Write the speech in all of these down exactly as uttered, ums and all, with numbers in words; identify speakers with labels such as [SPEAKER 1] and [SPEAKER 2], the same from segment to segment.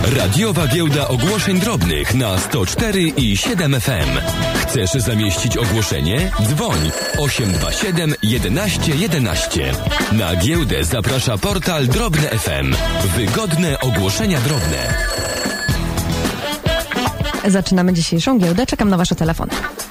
[SPEAKER 1] Radiowa Giełda Ogłoszeń Drobnych na sto cztery i siedem F M. Chcesz zamieścić ogłoszenie? Dzwoń osiem dwa siedem jedenaście jedenaście. Na giełdę zaprasza portal Drobne F M. Wygodne ogłoszenia drobne.
[SPEAKER 2] Zaczynamy dzisiejszą giełdę. Czekam na wasze telefony.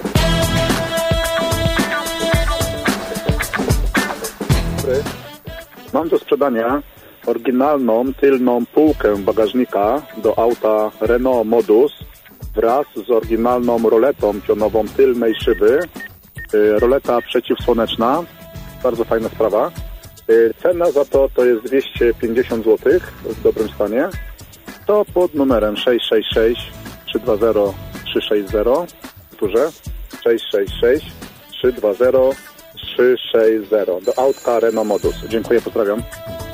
[SPEAKER 3] Dobry. Mam do sprzedania oryginalną tylną półkę bagażnika do auta Renault Modus wraz z oryginalną roletą pionową tylnej szyby. Yy, roleta przeciwsłoneczna. Bardzo fajna sprawa. Yy, cena za to to jest dwieście pięćdziesiąt złotych w dobrym stanie. To pod numerem sześć sześć sześć trzy dwa zero trzy sześć zero. Powtórzę. sześć sześć sześć trzy dwa zero trzy sześć zero. Do autka Renault Modus. Dziękuję, pozdrawiam.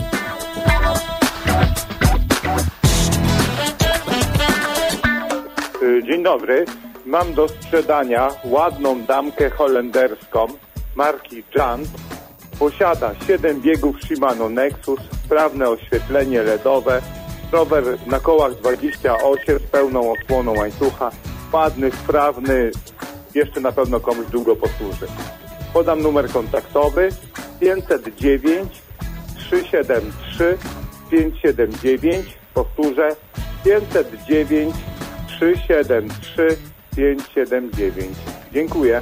[SPEAKER 4] Dzień dobry. Mam do sprzedania ładną damkę holenderską marki Jant. Posiada siedem biegów Shimano Nexus, sprawne oświetlenie L E D owe, rower na kołach dwadzieścia osiem z pełną osłoną łańcucha, ładny, sprawny, jeszcze na pewno komuś długo posłuży. Podam numer kontaktowy pięćset dziewięć trzysta siedemdziesiąt trzy pięćset siedemdziesiąt dziewięć. Powtórzę pięćset dziewięć trzysta siedemdziesiąt trzy pięćset siedemdziesiąt dziewięć. Dziękuję.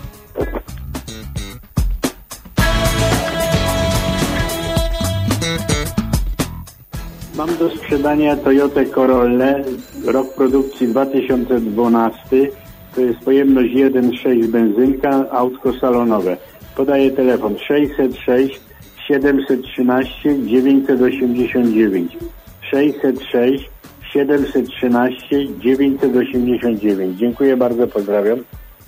[SPEAKER 5] Mam do sprzedania Toyotę Corollę, rok produkcji dwa tysiące dwunasty. To jest pojemność jeden przecinek sześć benzynka, autko salonowe. Podaję telefon sześćset sześć siedemset trzynaście dziewięćset osiemdziesiąt dziewięć. sześćset sześć siedemset trzynaście dziewięćset osiemdziesiąt dziewięć. Dziękuję bardzo, pozdrawiam.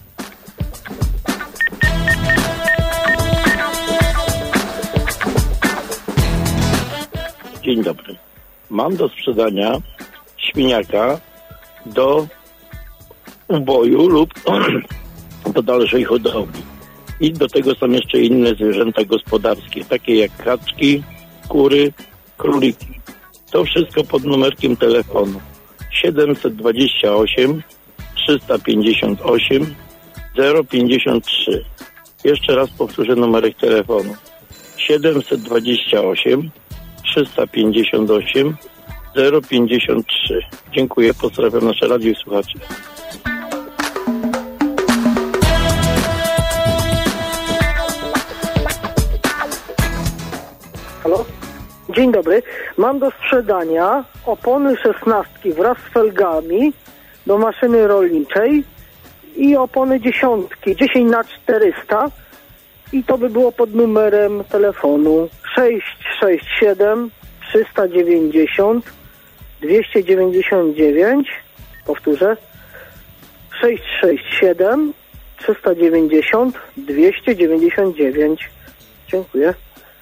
[SPEAKER 6] Dzień dobry. Mam do sprzedania świniaka do uboju lub do dalszej hodowli. I do tego są jeszcze inne zwierzęta gospodarskie, takie jak kaczki, kury, króliki. To wszystko pod numerkiem telefonu siedemset dwadzieścia osiem trzysta pięćdziesiąt osiem zero pięćdziesiąt trzy. Jeszcze raz powtórzę numerek telefonu siedemset dwadzieścia osiem trzysta pięćdziesiąt osiem zero pięćdziesiąt trzy. Dziękuję, pozdrawiam nasze radio i słuchaczy.
[SPEAKER 7] Halo? Dzień dobry. Mam do sprzedania opony szesnastki wraz z felgami do maszyny rolniczej i opony dziesiątki, dziesięć na czterysta, i to by było pod numerem telefonu sześć sześć siedem trzysta dziewięćdziesiąt dwieście dziewięćdziesiąt dziewięć. Powtórzę sześć sześć siedem trzysta dziewięćdziesiąt dwieście dziewięćdziesiąt dziewięć. Dziękuję.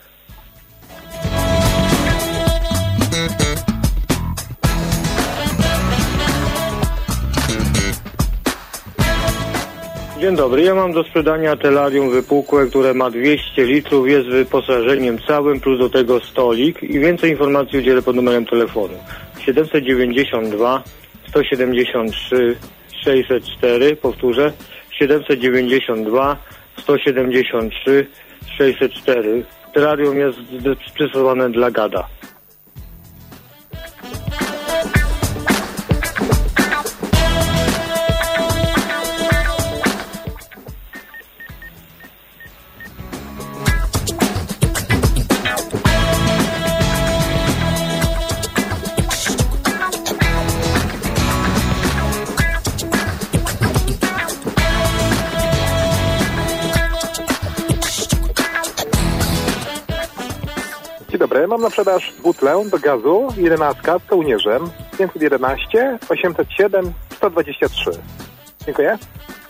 [SPEAKER 8] Dzień dobry, ja mam do sprzedania telarium wypukłe, które ma dwieście litrów, jest wyposażeniem całym, plus do tego stolik, i więcej informacji udzielę pod numerem telefonu siedemset dziewięćdziesiąt dwa sto siedemdziesiąt trzy sześćset cztery. Powtórzę siedemset dziewięćdziesiąt dwa sto siedemdziesiąt trzy sześćset cztery. Terrarium jest przystosowane dla gada.
[SPEAKER 3] Mam na sprzedaż butlę do gazu jedenastka z kołnierzem pięćset jedenaście osiemset siedem sto dwadzieścia trzy. Dziękuję.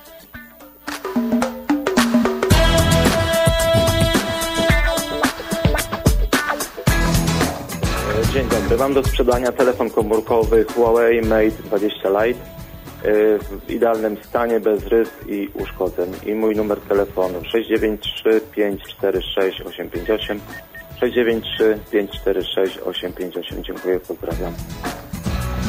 [SPEAKER 9] Dzień dobry. Mam do sprzedania telefon komórkowy Huawei Mate dwadzieścia Lite w idealnym stanie, bez rys i uszkodzeń. I mój numer telefonu sześć dziewięć trzy pięć cztery sześć osiem pięć osiem. sześć dziewięć trzy pięć cztery sześć osiem pięć osiem. Dziękuję, pozdrawiam.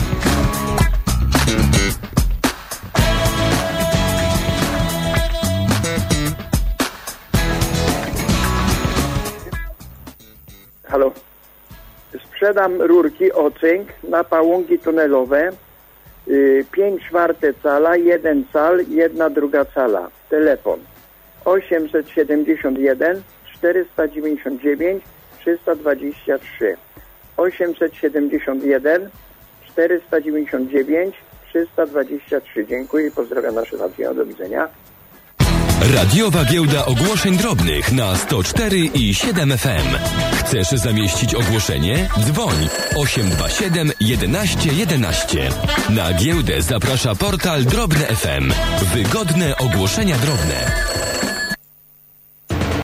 [SPEAKER 10] Sprzedam rurki ocynk na pałąki tunelowe. pięć czwarte cala, jeden cal, jedna druga cala. Telefon osiemset siedemdziesiąt jeden czterysta dziewięćdziesiąt dziewięć trzysta dwadzieścia trzy. osiemset siedemdziesiąt jeden czterysta dziewięćdziesiąt dziewięć trzysta dwadzieścia trzy. Dziękuję i pozdrawiam nasze radio. Do widzenia.
[SPEAKER 1] Radiowa Giełda Ogłoszeń Drobnych na sto cztery i siedem F M. Chcesz zamieścić ogłoszenie? Dzwoń osiem dwa siedem jedenaście jedenaście. Na giełdę zaprasza portal Drobne F M. Wygodne ogłoszenia drobne.